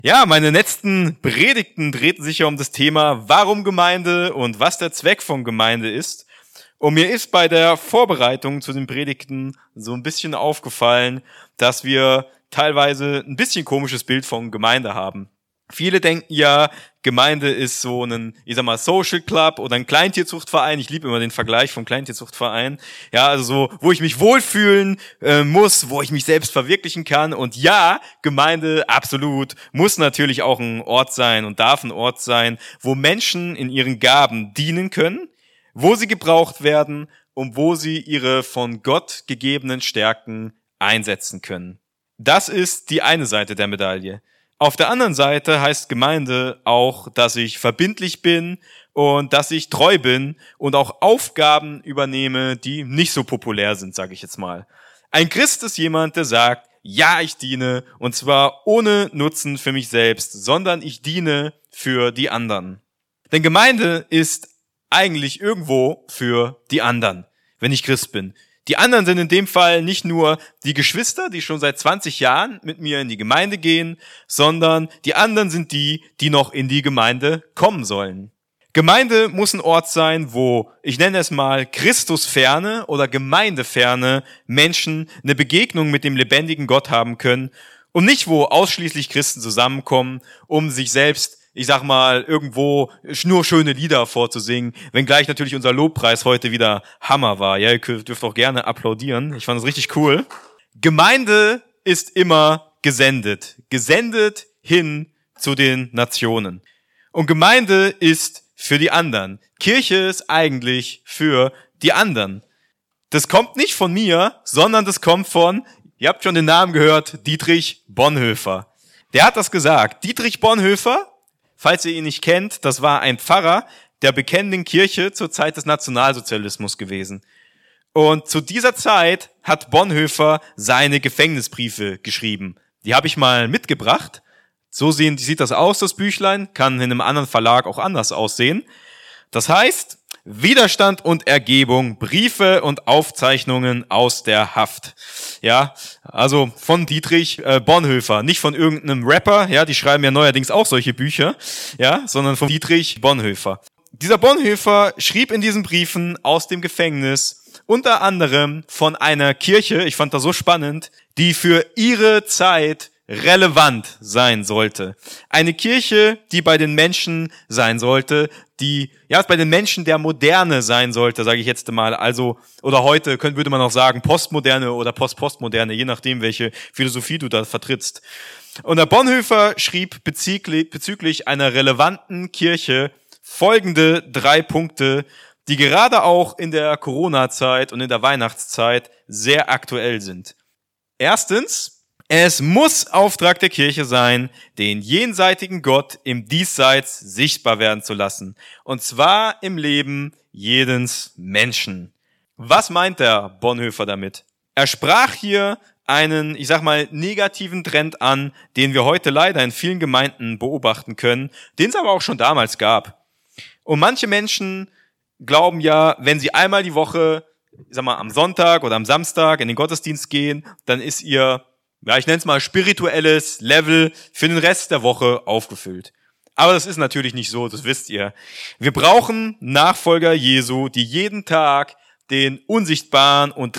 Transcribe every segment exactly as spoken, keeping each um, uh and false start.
Ja, meine letzten Predigten drehten sich ja um das Thema, warum Gemeinde und was der Zweck von Gemeinde ist. Und mir ist bei der Vorbereitung zu den Predigten so ein bisschen aufgefallen, dass wir teilweise ein bisschen komisches Bild von Gemeinde haben. Viele denken ja, Gemeinde ist so ein, ich sag mal, Social Club oder ein Kleintierzuchtverein. Ich liebe immer den Vergleich vom Kleintierzuchtverein. Ja, also so, wo ich mich wohlfühlen äh, muss, wo ich mich selbst verwirklichen kann. Und ja, Gemeinde, absolut, muss natürlich auch ein Ort sein und darf ein Ort sein, wo Menschen in ihren Gaben dienen können, wo sie gebraucht werden und wo sie ihre von Gott gegebenen Stärken einsetzen können. Das ist die eine Seite der Medaille. Auf der anderen Seite heißt Gemeinde auch, dass ich verbindlich bin und dass ich treu bin und auch Aufgaben übernehme, die nicht so populär sind, sage ich jetzt mal. Ein Christ ist jemand, der sagt, ja, ich diene, und zwar ohne Nutzen für mich selbst, sondern ich diene für die anderen. Denn Gemeinde ist eigentlich irgendwo für die anderen, wenn ich Christ bin. Die anderen sind in dem Fall nicht nur die Geschwister, die schon seit zwanzig Jahren mit mir in die Gemeinde gehen, sondern die anderen sind die, die noch in die Gemeinde kommen sollen. Gemeinde muss ein Ort sein, wo, ich nenne es mal, Christusferne oder gemeindeferne Menschen eine Begegnung mit dem lebendigen Gott haben können und nicht, wo ausschließlich Christen zusammenkommen, um sich selbst, ich sag mal, irgendwo nur schöne Lieder vorzusingen, wenngleich natürlich unser Lobpreis heute wieder Hammer war. Ja, ihr dürft auch gerne applaudieren. Ich fand es richtig cool. Gemeinde ist immer gesendet. Gesendet hin zu den Nationen. Und Gemeinde ist für die anderen. Kirche ist eigentlich für die anderen. Das kommt nicht von mir, sondern das kommt von, ihr habt schon den Namen gehört, Dietrich Bonhoeffer. Der hat das gesagt. Dietrich Bonhoeffer, falls ihr ihn nicht kennt, das war ein Pfarrer der bekennenden Kirche zur Zeit des Nationalsozialismus gewesen. Und zu dieser Zeit hat Bonhoeffer seine Gefängnisbriefe geschrieben. Die habe ich mal mitgebracht. So sehen, sieht das aus, das Büchlein. Kann in einem anderen Verlag auch anders aussehen. Das heißt, Widerstand und Ergebung, Briefe und Aufzeichnungen aus der Haft. Ja, also von Dietrich äh, Bonhoeffer, nicht von irgendeinem Rapper, ja, die schreiben ja neuerdings auch solche Bücher, ja, sondern von Dietrich Bonhoeffer. Dieser Bonhoeffer schrieb in diesen Briefen aus dem Gefängnis unter anderem von einer Kirche, ich fand das so spannend, die für ihre Zeit relevant sein sollte. Eine Kirche, die bei den Menschen sein sollte, die ja bei den Menschen der Moderne sein sollte, sage ich jetzt mal. Also oder heute könnte würde man auch sagen Postmoderne oder Post-Postmoderne, je nachdem, welche Philosophie du da vertrittst. Und der Bonhoeffer schrieb bezüglich, bezüglich einer relevanten Kirche folgende drei Punkte, die gerade auch in der Corona-Zeit und in der Weihnachtszeit sehr aktuell sind. Erstens: Es muss Auftrag der Kirche sein, den jenseitigen Gott im Diesseits sichtbar werden zu lassen. Und zwar im Leben jedes Menschen. Was meint der Bonhoeffer damit? Er sprach hier einen, ich sag mal, negativen Trend an, den wir heute leider in vielen Gemeinden beobachten können, den es aber auch schon damals gab. Und manche Menschen glauben ja, wenn sie einmal die Woche, ich sag mal, am Sonntag oder am Samstag in den Gottesdienst gehen, dann ist ihr, ja, ich nenne es mal spirituelles Level für den Rest der Woche aufgefüllt. Aber das ist natürlich nicht so, das wisst ihr. Wir brauchen Nachfolger Jesu, die jeden Tag den unsichtbaren und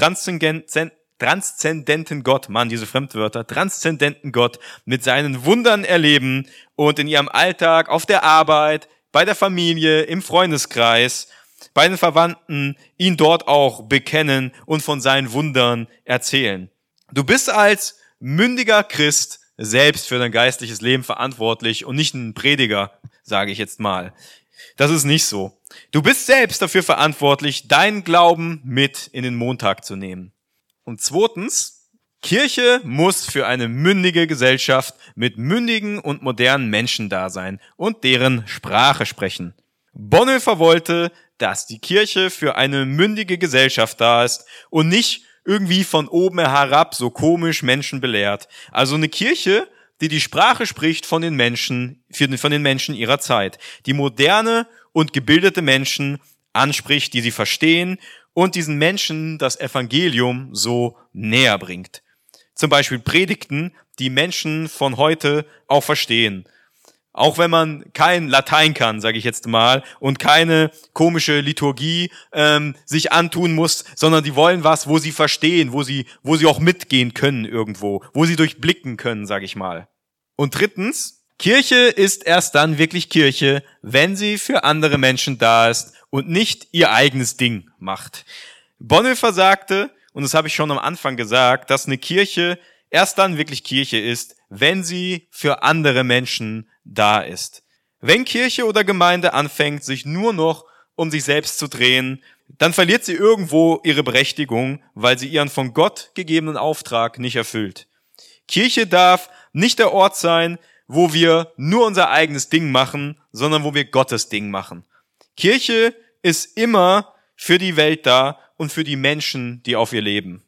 transzendenten Gott, Mann, diese Fremdwörter, transzendenten Gott mit seinen Wundern erleben und in ihrem Alltag, auf der Arbeit, bei der Familie, im Freundeskreis, bei den Verwandten ihn dort auch bekennen und von seinen Wundern erzählen. Du bist als mündiger Christ selbst für dein geistliches Leben verantwortlich und nicht ein Prediger, sage ich jetzt mal. Das ist nicht so. Du bist selbst dafür verantwortlich, deinen Glauben mit in den Montag zu nehmen. Und zweitens, Kirche muss für eine mündige Gesellschaft mit mündigen und modernen Menschen da sein und deren Sprache sprechen. Bonhoeffer wollte, dass die Kirche für eine mündige Gesellschaft da ist und nicht irgendwie von oben herab so komisch Menschen belehrt. Also eine Kirche, die die Sprache spricht von den Menschen, von den Menschen ihrer Zeit. Die moderne und gebildete Menschen anspricht, die sie verstehen und diesen Menschen das Evangelium so näher bringt. Zum Beispiel Predigten, die Menschen von heute auch verstehen. Auch wenn man kein Latein kann, sage ich jetzt mal, und keine komische Liturgie ähm, sich antun muss, sondern die wollen was, wo sie verstehen, wo sie, wo sie auch mitgehen können irgendwo, wo sie durchblicken können, sage ich mal. Und drittens, Kirche ist erst dann wirklich Kirche, wenn sie für andere Menschen da ist und nicht ihr eigenes Ding macht. Bonhoeffer sagte, und das habe ich schon am Anfang gesagt, dass eine Kirche erst dann wirklich Kirche ist, wenn sie für andere Menschen da ist. Wenn Kirche oder Gemeinde anfängt, sich nur noch um sich selbst zu drehen, dann verliert sie irgendwo ihre Berechtigung, weil sie ihren von Gott gegebenen Auftrag nicht erfüllt. Kirche darf nicht der Ort sein, wo wir nur unser eigenes Ding machen, sondern wo wir Gottes Ding machen. Kirche ist immer für die Welt da und für die Menschen, die auf ihr leben.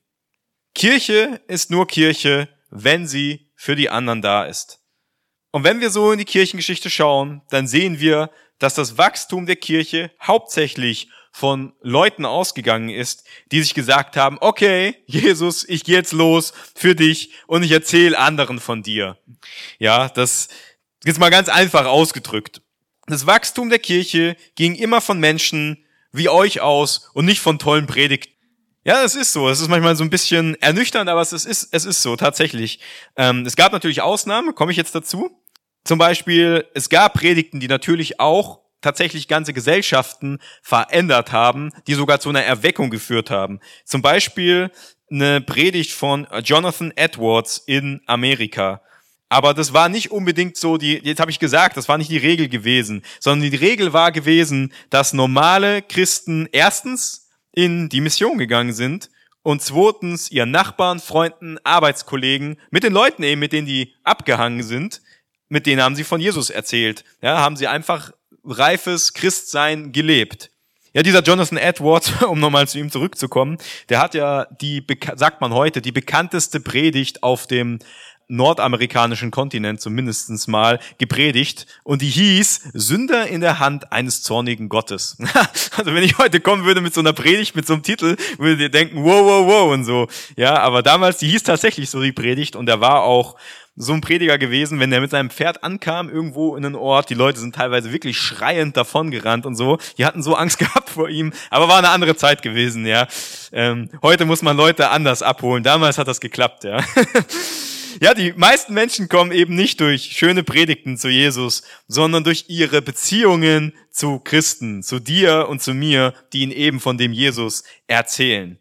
Kirche ist nur Kirche, wenn sie für die anderen da ist. Und wenn wir so in die Kirchengeschichte schauen, dann sehen wir, dass das Wachstum der Kirche hauptsächlich von Leuten ausgegangen ist, die sich gesagt haben, okay, Jesus, ich gehe jetzt los für dich und ich erzähle anderen von dir. Ja, das ist mal ganz einfach ausgedrückt. Das Wachstum der Kirche ging immer von Menschen wie euch aus und nicht von tollen Predigten. Ja, es ist so. Es ist manchmal so ein bisschen ernüchternd, aber es ist, es ist so, tatsächlich. Ähm, es gab natürlich Ausnahmen, komme ich jetzt dazu. Zum Beispiel, es gab Predigten, die natürlich auch tatsächlich ganze Gesellschaften verändert haben, die sogar zu einer Erweckung geführt haben. Zum Beispiel eine Predigt von Jonathan Edwards in Amerika. Aber das war nicht unbedingt so, die, jetzt habe ich gesagt, das war nicht die Regel gewesen, sondern die Regel war gewesen, dass normale Christen erstens in die Mission gegangen sind und zweitens ihren Nachbarn, Freunden, Arbeitskollegen, mit den Leuten eben, mit denen die abgehangen sind, mit denen haben sie von Jesus erzählt. Ja, haben sie einfach reifes Christsein gelebt. Ja, dieser Jonathan Edwards, um nochmal zu ihm zurückzukommen, der hat ja die, sagt man heute, die bekannteste Predigt auf dem nordamerikanischen Kontinent zumindest mal gepredigt und die hieß Sünder in der Hand eines zornigen Gottes. Also wenn ich heute kommen würde mit so einer Predigt, mit so einem Titel, würdet ihr denken, wow, wow, wow und so. Ja, aber damals, die hieß tatsächlich so die Predigt und er war auch so ein Prediger gewesen, wenn der mit seinem Pferd ankam irgendwo in einen Ort, die Leute sind teilweise wirklich schreiend davongerannt und so, die hatten so Angst gehabt vor ihm, aber war eine andere Zeit gewesen, ja. Ähm, heute muss man Leute anders abholen, damals hat das geklappt, ja. Ja, die meisten Menschen kommen eben nicht durch schöne Predigten zu Jesus, sondern durch ihre Beziehungen zu Christen, zu dir und zu mir, die ihnen eben von dem Jesus erzählen.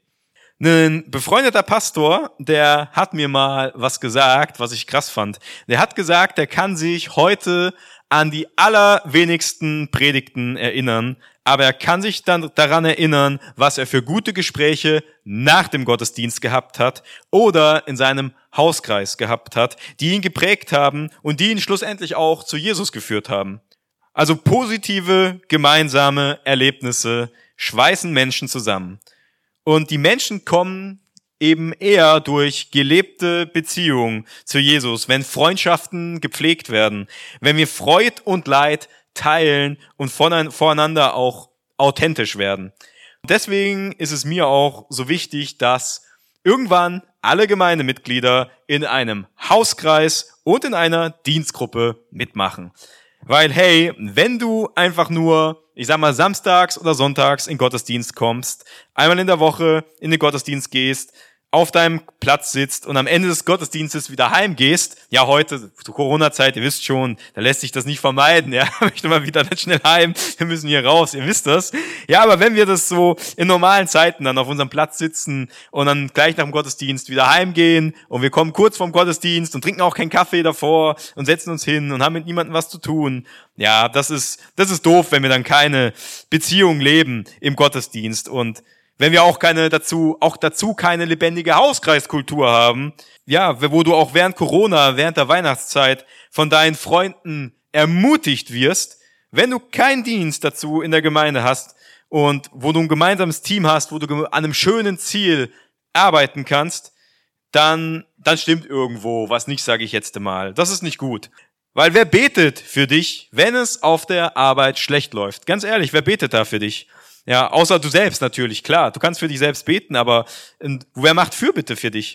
Ein befreundeter Pastor, der hat mir mal was gesagt, was ich krass fand. Der hat gesagt, er kann sich heute an die allerwenigsten Predigten erinnern, aber er kann sich dann daran erinnern, was er für gute Gespräche nach dem Gottesdienst gehabt hat oder in seinem Hauskreis gehabt hat, die ihn geprägt haben und die ihn schlussendlich auch zu Jesus geführt haben. Also positive, gemeinsame Erlebnisse schweißen Menschen zusammen. Und die Menschen kommen eben eher durch gelebte Beziehungen zu Jesus, wenn Freundschaften gepflegt werden, wenn wir Freud und Leid teilen und voneinander auch authentisch werden. Deswegen ist es mir auch so wichtig, dass irgendwann alle Gemeindemitglieder in einem Hauskreis und in einer Dienstgruppe mitmachen. Weil, hey, wenn du einfach nur, ich sag mal, samstags oder sonntags in Gottesdienst kommst, einmal in der Woche in den Gottesdienst gehst, auf deinem Platz sitzt und am Ende des Gottesdienstes wieder heimgehst, ja heute, zur Corona-Zeit, ihr wisst schon, da lässt sich das nicht vermeiden, ja, ich möchte mal wieder nicht schnell heim, wir müssen hier raus, ihr wisst das. Ja, aber wenn wir das so in normalen Zeiten dann auf unserem Platz sitzen und dann gleich nach dem Gottesdienst wieder heimgehen und wir kommen kurz vorm Gottesdienst und trinken auch keinen Kaffee davor und setzen uns hin und haben mit niemandem was zu tun, ja, das ist, das ist doof, wenn wir dann keine Beziehung leben im Gottesdienst und wenn wir auch keine dazu, auch dazu keine lebendige Hauskreiskultur haben, ja, wo du auch während Corona, während der Weihnachtszeit von deinen Freunden ermutigt wirst, wenn du keinen Dienst dazu in der Gemeinde hast und wo du ein gemeinsames Team hast, wo du an einem schönen Ziel arbeiten kannst, dann, dann stimmt irgendwo was nicht, sage ich jetzt mal. Das ist nicht gut. Weil wer betet für dich, wenn es auf der Arbeit schlecht läuft? Ganz ehrlich, wer betet da für dich? Ja, außer du selbst natürlich, klar. Du kannst für dich selbst beten, aber wer macht Fürbitte für dich?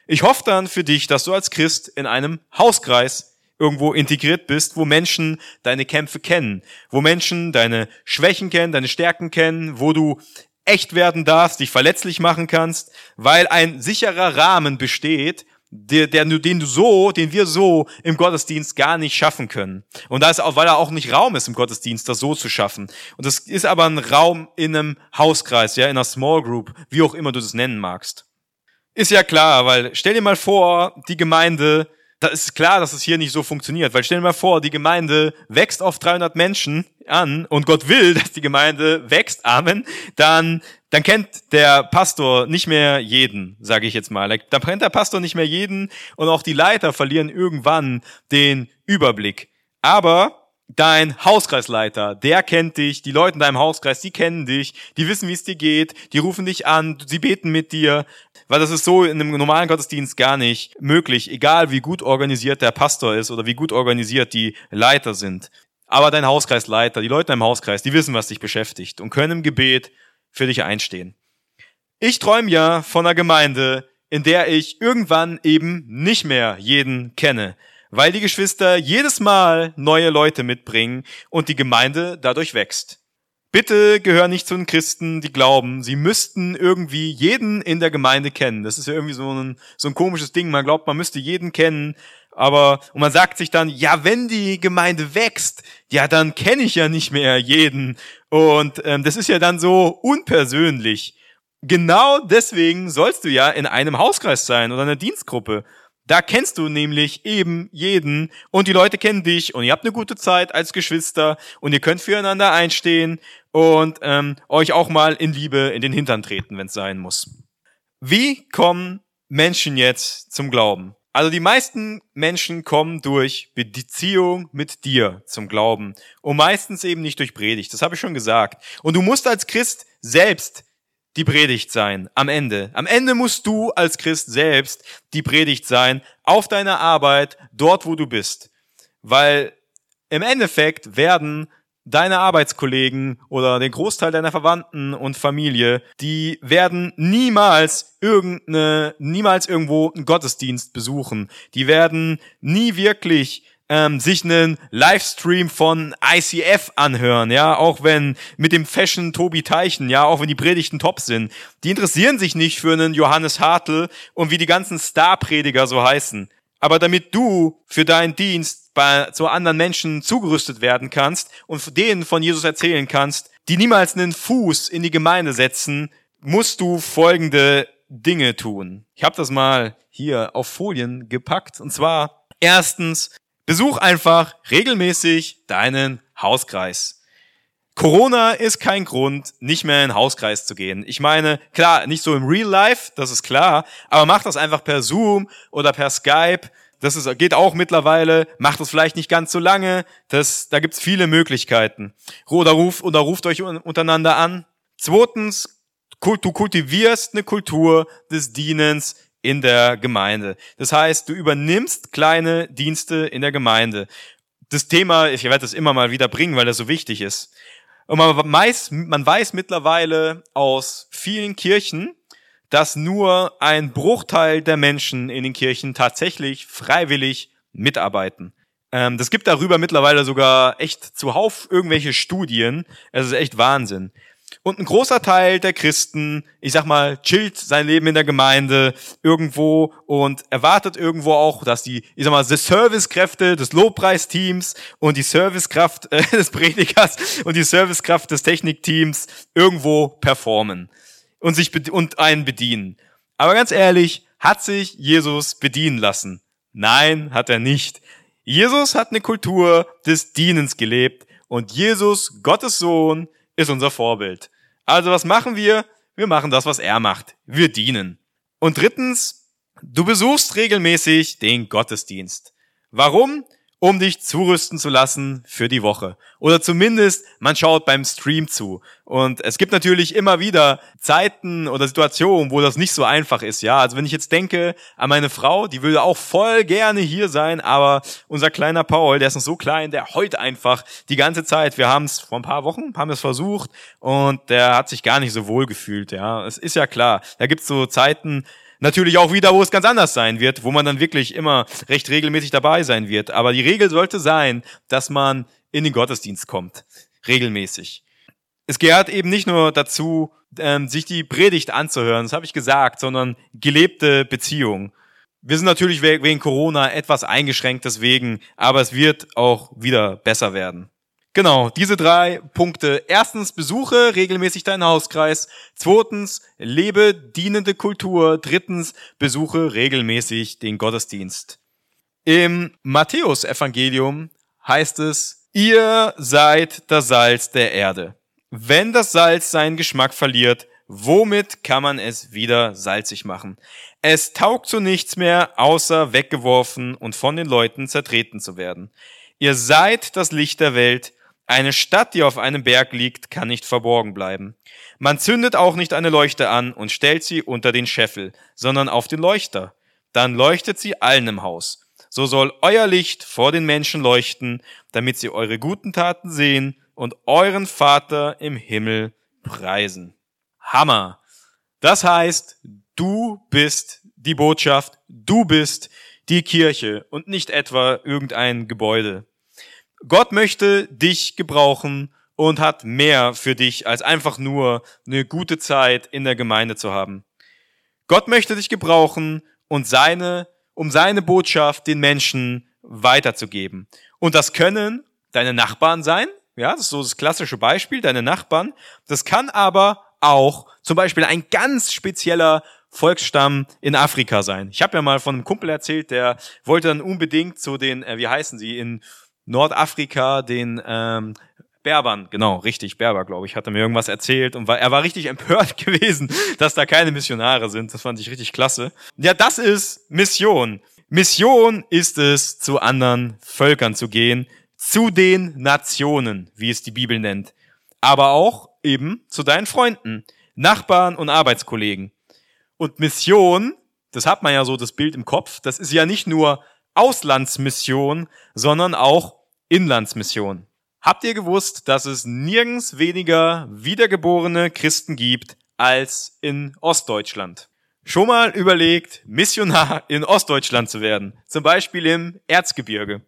Ich hoffe dann für dich, dass du als Christ in einem Hauskreis irgendwo integriert bist, wo Menschen deine Kämpfe kennen, wo Menschen deine Schwächen kennen, deine Stärken kennen, wo du echt werden darfst, dich verletzlich machen kannst, weil ein sicherer Rahmen besteht, der, der, den du so, den wir so im Gottesdienst gar nicht schaffen können. Und da ist auch, weil da auch nicht Raum ist im Gottesdienst, das so zu schaffen. Und das ist aber ein Raum in einem Hauskreis, ja, in einer Small Group, wie auch immer du das nennen magst. Ist ja klar, weil stell dir mal vor, die Gemeinde, da ist klar, dass es hier nicht so funktioniert, weil stell dir mal vor, die Gemeinde wächst auf dreihundert Menschen an und Gott will, dass die Gemeinde wächst, Amen, dann dann kennt der Pastor nicht mehr jeden, sage ich jetzt mal. Dann kennt der Pastor nicht mehr jeden und auch die Leiter verlieren irgendwann den Überblick. Aber dein Hauskreisleiter, der kennt dich, die Leute in deinem Hauskreis, die kennen dich, die wissen, wie es dir geht, die rufen dich an, sie beten mit dir, weil das ist so in einem normalen Gottesdienst gar nicht möglich, egal wie gut organisiert der Pastor ist oder wie gut organisiert die Leiter sind. Aber dein Hauskreisleiter, die Leute in deinem Hauskreis, die wissen, was dich beschäftigt und können im Gebet für dich einstehen. Ich träume ja von einer Gemeinde, in der ich irgendwann eben nicht mehr jeden kenne, weil die Geschwister jedes Mal neue Leute mitbringen und die Gemeinde dadurch wächst. Bitte gehör nicht zu den Christen, die glauben, sie müssten irgendwie jeden in der Gemeinde kennen. Das ist ja irgendwie so ein, so ein komisches Ding. Man glaubt, man müsste jeden kennen, aber, und man sagt sich dann, ja, wenn die Gemeinde wächst, ja, dann kenne ich ja nicht mehr jeden. Und ähm, das ist ja dann so unpersönlich. Genau deswegen sollst du ja in einem Hauskreis sein oder einer Dienstgruppe. Da kennst du nämlich eben jeden und die Leute kennen dich und ihr habt eine gute Zeit als Geschwister und ihr könnt füreinander einstehen und ähm, euch auch mal in Liebe in den Hintern treten, wenn es sein muss. Wie kommen Menschen jetzt zum Glauben? Also die meisten Menschen kommen durch Beziehung mit dir zum Glauben und meistens eben nicht durch Predigt, das habe ich schon gesagt. Und du musst als Christ selbst die Predigt sein, am Ende. Am Ende musst du als Christ selbst die Predigt sein, auf deiner Arbeit, dort wo du bist. Weil im Endeffekt werden deine Arbeitskollegen oder den Großteil deiner Verwandten und Familie, die werden niemals irgendeine, niemals irgendwo einen Gottesdienst besuchen. Die werden nie wirklich ähm, sich einen Livestream von I C F anhören, ja, auch wenn mit dem Fashion Tobi Teichen, ja, auch wenn die Predigten top sind. Die interessieren sich nicht für einen Johannes Hartl und wie die ganzen Starprediger so heißen. Aber damit du für deinen Dienst bei, zu anderen Menschen zugerüstet werden kannst und denen von Jesus erzählen kannst, die niemals einen Fuß in die Gemeinde setzen, musst du folgende Dinge tun. Ich habe das mal hier auf Folien gepackt. Und zwar erstens, besuch einfach regelmäßig deinen Hauskreis. Corona ist kein Grund, nicht mehr in den Hauskreis zu gehen. Ich meine, klar, nicht so im Real Life, das ist klar, aber mach das einfach per Zoom oder per Skype. Das ist, geht auch mittlerweile. Macht das vielleicht nicht ganz so lange. Das, da gibt's viele Möglichkeiten. Oder ruft, oder ruft euch untereinander an. Zweitens, du kultivierst eine Kultur des Dienens in der Gemeinde. Das heißt, du übernimmst kleine Dienste in der Gemeinde. Das Thema, ich werde das immer mal wieder bringen, weil das so wichtig ist. Und man weiß, man weiß mittlerweile aus vielen Kirchen, dass nur ein Bruchteil der Menschen in den Kirchen tatsächlich freiwillig mitarbeiten. Ähm, das gibt darüber mittlerweile sogar echt zuhauf irgendwelche Studien. Es ist echt Wahnsinn. Und ein großer Teil der Christen, ich sag mal, chillt sein Leben in der Gemeinde irgendwo und erwartet irgendwo auch, dass die, ich sag mal, die Servicekräfte des Lobpreisteams und die Servicekraft äh, des Predigers und die Servicekraft des Technikteams irgendwo performen und sich be- und einen bedienen. Aber ganz ehrlich, hat sich Jesus bedienen lassen? Nein, hat er nicht. Jesus hat eine Kultur des Dienens gelebt und Jesus, Gottes Sohn, ist unser Vorbild. Also was machen wir? Wir machen das, was er macht. Wir dienen. Und drittens, du besuchst regelmäßig den Gottesdienst. Warum? Um dich zurüsten zu lassen für die Woche. Oder zumindest, man schaut beim Stream zu. Und es gibt natürlich immer wieder Zeiten oder Situationen, wo das nicht so einfach ist. Ja, also wenn ich jetzt denke an meine Frau, die würde auch voll gerne hier sein, aber unser kleiner Paul, der ist noch so klein, der heult einfach die ganze Zeit. Wir haben es vor ein paar Wochen, haben es versucht und der hat sich gar nicht so wohl gefühlt. Ja, es ist ja klar. Da gibt's so Zeiten, Natürlich auch wieder, wo es ganz anders sein wird, wo man dann wirklich immer recht regelmäßig dabei sein wird. Aber die Regel sollte sein, dass man in den Gottesdienst kommt. Regelmäßig. Es gehört eben nicht nur dazu, ähm, sich die Predigt anzuhören, das habe ich gesagt, sondern gelebte Beziehung. Wir sind natürlich wegen Corona etwas eingeschränkt deswegen, aber es wird auch wieder besser werden. Genau, diese drei Punkte. Erstens, besuche regelmäßig deinen Hauskreis. Zweitens, lebe dienende Kultur. Drittens, besuche regelmäßig den Gottesdienst. Im Matthäus-Evangelium heißt es, ihr seid das Salz der Erde. Wenn das Salz seinen Geschmack verliert, womit kann man es wieder salzig machen? Es taugt zu nichts mehr, außer weggeworfen und von den Leuten zertreten zu werden. Ihr seid das Licht der Welt. Eine Stadt, die auf einem Berg liegt, kann nicht verborgen bleiben. Man zündet auch nicht eine Leuchte an und stellt sie unter den Scheffel, sondern auf den Leuchter. Dann leuchtet sie allen im Haus. So soll euer Licht vor den Menschen leuchten, damit sie eure guten Taten sehen und euren Vater im Himmel preisen. Hammer! Das heißt, du bist die Botschaft, du bist die Kirche und nicht etwa irgendein Gebäude. Gott möchte dich gebrauchen und hat mehr für dich, als einfach nur eine gute Zeit in der Gemeinde zu haben. Gott möchte dich gebrauchen und seine, um seine Botschaft den Menschen weiterzugeben. Und das können deine Nachbarn sein, ja, das ist so das klassische Beispiel, deine Nachbarn. Das kann aber auch zum Beispiel ein ganz spezieller Volksstamm in Afrika sein. Ich habe ja mal von einem Kumpel erzählt, der wollte dann unbedingt zu den, äh, wie heißen sie, in Nordafrika, den ähm, Berbern, genau, richtig, Berber, glaube ich, hat er mir irgendwas erzählt und war, er war richtig empört gewesen, dass da keine Missionare sind. Das fand ich richtig klasse. Ja, das ist Mission. Mission ist es, zu anderen Völkern zu gehen, zu den Nationen, wie es die Bibel nennt, aber auch eben zu deinen Freunden, Nachbarn und Arbeitskollegen. Und Mission, das hat man ja so das Bild im Kopf, das ist ja nicht nur Auslandsmission, sondern auch Inlandsmission. Habt ihr gewusst, dass es nirgends weniger wiedergeborene Christen gibt als in Ostdeutschland? Schon mal überlegt, Missionar in Ostdeutschland zu werden, zum Beispiel im Erzgebirge.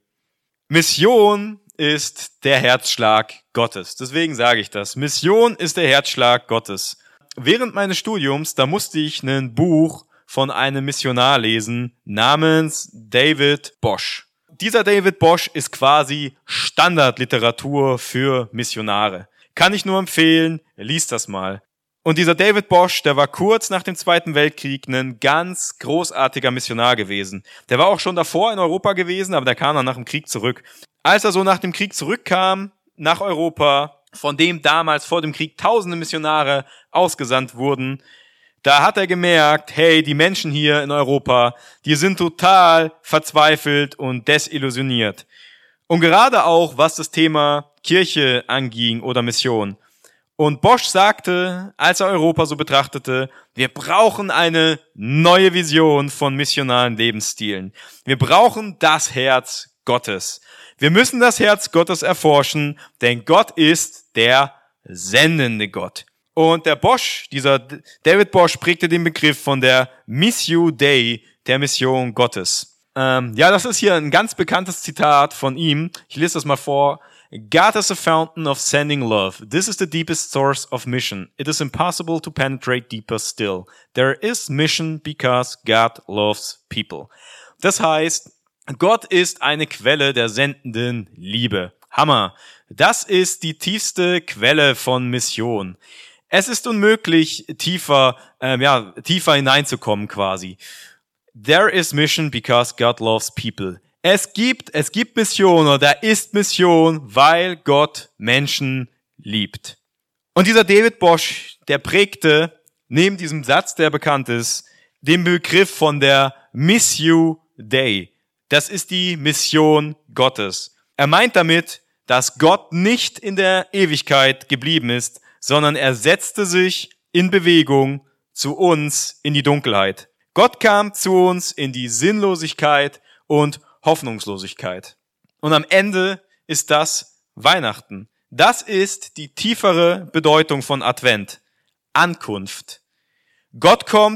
Mission ist der Herzschlag Gottes. Deswegen sage ich das. Mission ist der Herzschlag Gottes. Während meines Studiums, da musste ich ein Buch von einem Missionar lesen, namens David Bosch. Dieser David Bosch ist quasi Standardliteratur für Missionare. Kann ich nur empfehlen, liest das mal. Und dieser David Bosch, der war kurz nach dem Zweiten Weltkrieg ein ganz großartiger Missionar gewesen. Der war auch schon davor in Europa gewesen, aber der kam dann nach dem Krieg zurück. Als er so nach dem Krieg zurückkam, nach Europa, von dem damals vor dem Krieg tausende Missionare ausgesandt wurden, da hat er gemerkt, hey, die Menschen hier in Europa, die sind total verzweifelt und desillusioniert. Und gerade auch, was das Thema Kirche anging oder Mission. Und Bosch sagte, als er Europa so betrachtete, wir brauchen eine neue Vision von missionalen Lebensstilen. Wir brauchen das Herz Gottes. Wir müssen das Herz Gottes erforschen, denn Gott ist der sendende Gott. Und der Bosch, dieser David Bosch, prägte den Begriff von der Missio Dei, der Mission Gottes. Ähm, ja, das ist hier ein ganz bekanntes Zitat von ihm. Ich lese das mal vor. God is a fountain of sending love. This is the deepest source of mission. It is impossible to penetrate deeper still. There is mission because God loves people. Das heißt, Gott ist eine Quelle der sendenden Liebe. Hammer. Das ist die tiefste Quelle von Mission. Es ist unmöglich, tiefer, ähm, ja, tiefer hineinzukommen quasi. There is mission because God loves people. Es gibt, es gibt Mission oder da ist Mission, weil Gott Menschen liebt. Und dieser David Bosch, der prägte neben diesem Satz, der bekannt ist, den Begriff von der Missio Dei. Das ist die Mission Gottes. Er meint damit, dass Gott nicht in der Ewigkeit geblieben ist, sondern er setzte sich in Bewegung zu uns in die Dunkelheit. Gott kam zu uns in die Sinnlosigkeit und Hoffnungslosigkeit. Und am Ende ist das Weihnachten. Das ist die tiefere Bedeutung von Advent. Ankunft. Gott kommt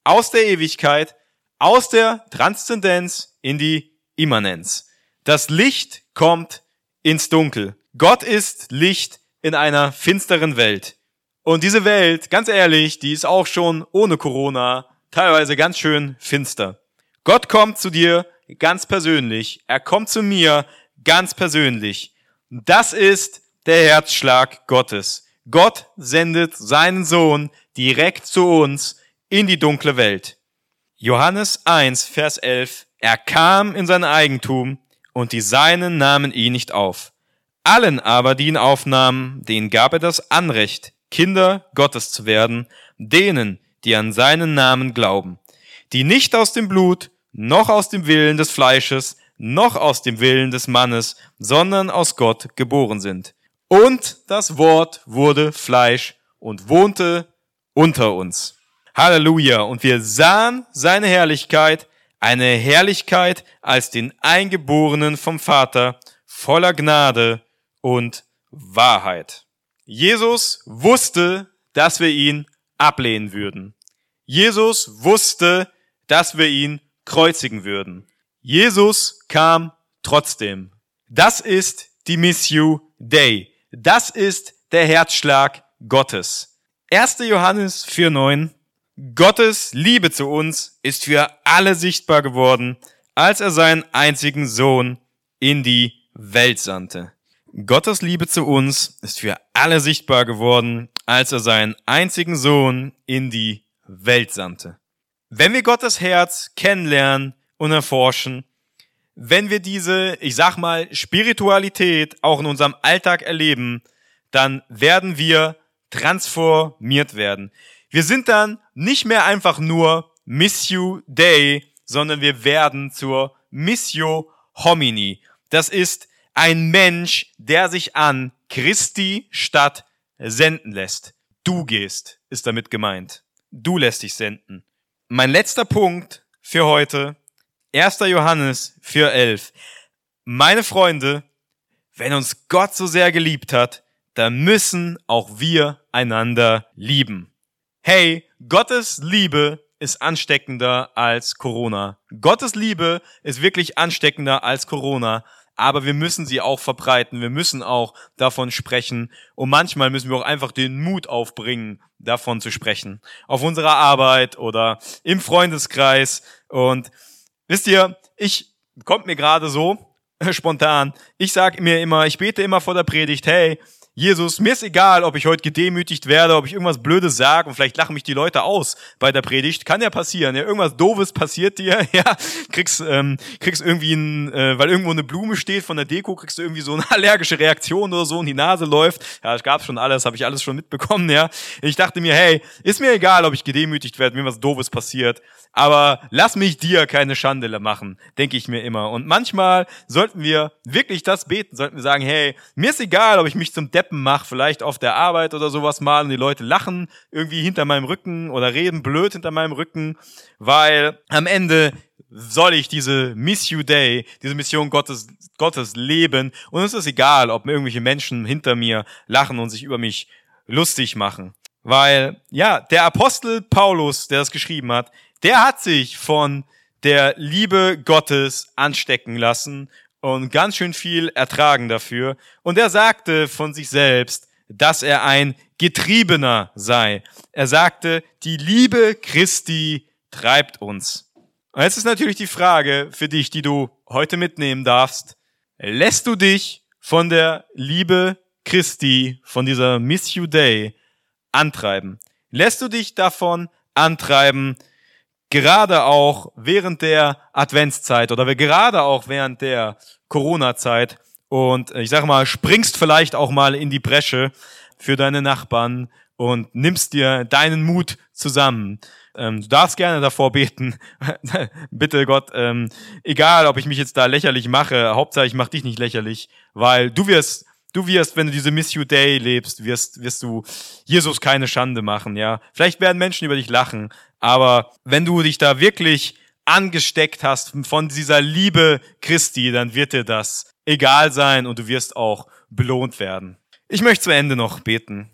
aus der Ewigkeit, aus der Transzendenz in die Immanenz. Das Licht kommt ins Dunkel. Gott ist Licht in einer finsteren Welt. Und diese Welt, ganz ehrlich, die ist auch schon ohne Corona teilweise ganz schön finster. Gott kommt zu dir ganz persönlich. Er kommt zu mir ganz persönlich. Das ist der Herzschlag Gottes. Gott sendet seinen Sohn direkt zu uns in die dunkle Welt. Johannes eins, Vers elf. Er kam in sein Eigentum und die Seinen nahmen ihn nicht auf. Allen aber, die ihn aufnahmen, denen gab er das Anrecht, Kinder Gottes zu werden, denen, die an seinen Namen glauben, die nicht aus dem Blut, noch aus dem Willen des Fleisches, noch aus dem Willen des Mannes, sondern aus Gott geboren sind. Und das Wort wurde Fleisch und wohnte unter uns. Halleluja! Und wir sahen seine Herrlichkeit, eine Herrlichkeit als den Eingeborenen vom Vater, voller Gnade und Wahrheit. Jesus wusste, dass wir ihn ablehnen würden. Jesus wusste, dass wir ihn kreuzigen würden. Jesus kam trotzdem. Das ist die Missio Dei. Das ist der Herzschlag Gottes. erster Johannes vier neun. Gottes Liebe zu uns ist für alle sichtbar geworden, als er seinen einzigen Sohn in die Welt sandte. Gottes Liebe zu uns ist für alle sichtbar geworden, als er seinen einzigen Sohn in die Welt sandte. Wenn wir Gottes Herz kennenlernen und erforschen, wenn wir diese, ich sag mal, Spiritualität auch in unserem Alltag erleben, dann werden wir transformiert werden. Wir sind dann nicht mehr einfach nur Missio Dei, sondern wir werden zur Missio Homini. Das ist ein Mensch, der sich an Christi Stadt senden lässt. Du gehst, ist damit gemeint. Du lässt dich senden. Mein letzter Punkt für heute, erster Johannes vier elf. Meine Freunde, wenn uns Gott so sehr geliebt hat, dann müssen auch wir einander lieben. Hey, Gottes Liebe ist ansteckender als Corona. Gottes Liebe ist wirklich ansteckender als Corona. Aber wir müssen sie auch verbreiten, wir müssen auch davon sprechen und manchmal müssen wir auch einfach den Mut aufbringen, davon zu sprechen. Auf unserer Arbeit oder im Freundeskreis. Und wisst ihr, ich, kommt mir gerade so spontan, ich sage mir immer, ich bete immer vor der Predigt, hey, Jesus, mir ist egal, ob ich heute gedemütigt werde, ob ich irgendwas Blödes sage und vielleicht lachen mich die Leute aus bei der Predigt. Kann ja passieren, ja, irgendwas Doofes passiert dir, ja, kriegst, ähm, kriegst irgendwie ein, äh, weil irgendwo eine Blume steht von der Deko, kriegst du irgendwie so eine allergische Reaktion oder so und die Nase läuft. Ja, es gab schon alles, habe ich alles schon mitbekommen, ja. Ich dachte mir, hey, ist mir egal, ob ich gedemütigt werde, mir was Doofes passiert, aber lass mich dir keine Schande machen, denke ich mir immer. Und manchmal sollten wir wirklich das beten, sollten wir sagen, hey, mir ist egal, ob ich mich zum Deppen mache, vielleicht auf der Arbeit oder sowas mal und die Leute lachen irgendwie hinter meinem Rücken oder reden blöd hinter meinem Rücken, weil am Ende soll ich diese Missio Dei, diese Mission Gottes, Gottes leben und es ist egal, ob irgendwelche Menschen hinter mir lachen und sich über mich lustig machen. Weil, ja, der Apostel Paulus, der das geschrieben hat, der hat sich von der Liebe Gottes anstecken lassen und ganz schön viel ertragen dafür. Und er sagte von sich selbst, dass er ein Getriebener sei. Er sagte, die Liebe Christi treibt uns. Und jetzt ist natürlich die Frage für dich, die du heute mitnehmen darfst. Lässt du dich von der Liebe Christi, von dieser Missio Dei antreiben? Lässt du dich davon antreiben, gerade auch während der Adventszeit oder gerade auch während der Corona-Zeit und ich sage mal, springst vielleicht auch mal in die Bresche für deine Nachbarn und nimmst dir deinen Mut zusammen. Ähm, du darfst gerne davor beten, bitte Gott, ähm, egal ob ich mich jetzt da lächerlich mache, Hauptsache ich mach dich nicht lächerlich, weil du wirst Du wirst, wenn du diese Missio Dei lebst, wirst, wirst du Jesus keine Schande machen, ja. Vielleicht werden Menschen über dich lachen, aber wenn du dich da wirklich angesteckt hast von dieser Liebe Christi, dann wird dir das egal sein und du wirst auch belohnt werden. Ich möchte zu Ende noch beten.